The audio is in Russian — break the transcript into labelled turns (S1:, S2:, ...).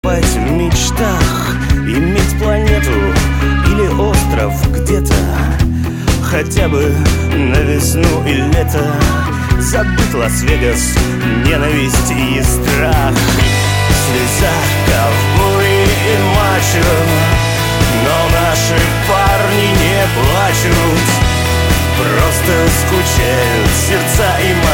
S1: В мечтах иметь планету или остров где-то, хотя бы на весну и лето. Забыть Лас-Вегас, ненависть и страх. В слезах ковбои и мачо, но наши парни не плачут, просто скучают сердца и